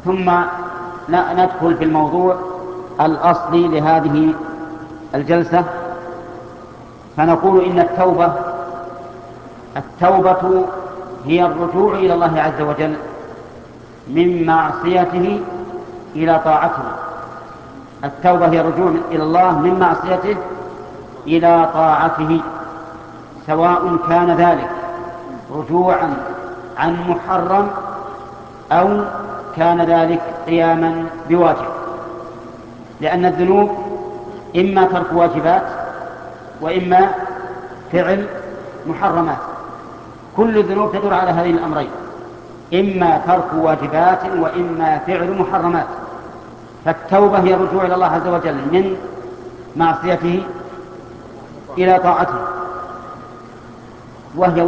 ثم ندخل في الموضوع الأصلي لهذه الجلسة، فنقول إن التوبة هي الرجوع إلى الله عز وجل من معصيته إلى طاعته. التوبة هي الرجوع إلى الله من معصيته إلى طاعته، سواء كان ذلك رجوعا عن محرم أو كان ذلك قياما بواجب، لأن الذنوب إما ترك واجبات وإما فعل محرمات. كل الذنوب تدور على هذين الأمرين، إما ترك واجبات وإما فعل محرمات. فالتوبة هي الرجوع إلى الله عز وجل من معصيته إلى طاعته، وهي